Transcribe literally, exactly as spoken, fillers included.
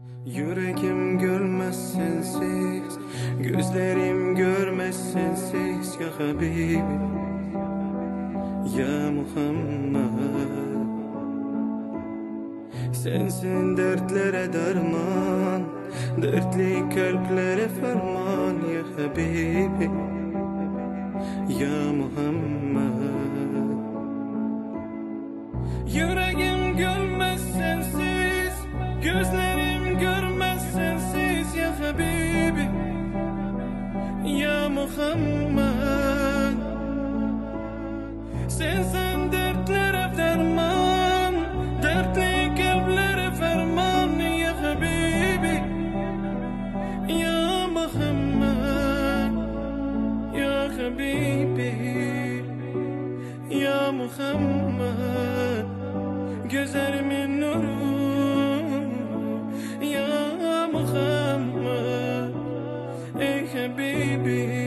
Yüreğim görmez sensiz, gözlerim görmez sensiz ya Habibi, ya Muhammed. Sensin dertlere derman, dertli kalplere ferman ya Habibi, ya Muhammed. Yüreğim görmez sensiz, gözlerim görmez sensiz ya Habibi, ya Muhammed. Sensin dertlere derman, dertli kalplere ferman ya Habibi, ya Muhammed, ya Habibi, ya Muhammed. Gözlerimin nuru ya Muhammed, ey Habibi.